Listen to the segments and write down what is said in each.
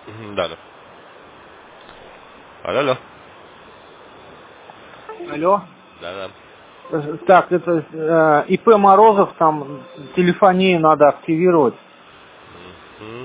Да, да. Алло, алло. Алло. Да, да. Так, это ИП Морозов, там телефонию надо активировать. Мгм.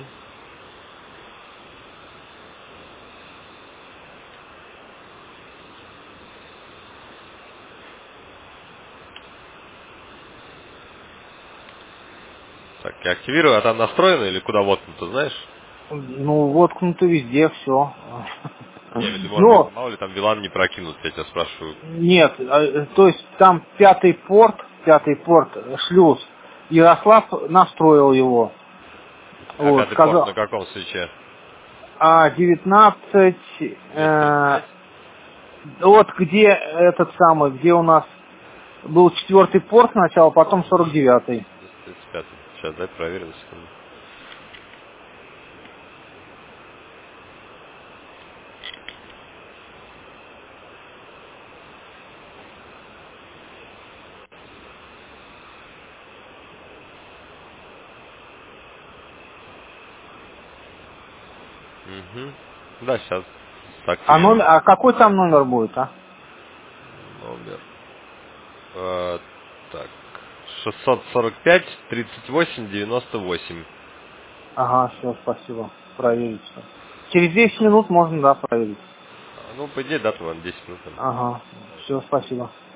Так, я активирую, а там настроено или куда воткнуто, знаешь? Ну, воткнуто везде все. Я ведь, может быть, Но, мало ли там Билан не прокинут, я тебя спрашиваю. нет, то есть там пятый порт, шлюз. Ярослав настроил его. А Вот, пятый порт на сказал, каком свече? а 19, 235? вот где этот самый, где у нас был четвертый порт сначала, потом 49-й. 235. Сейчас, дай проверим секунду. Угу. Да, сейчас активирую. А какой там номер будет, а? Номер. Так. 645-38-98. Ага, все, спасибо. Проверить всё. Через 10 минут можно, да, проверить. Ну, по идее, да, там 10 минут. Ага, все, спасибо.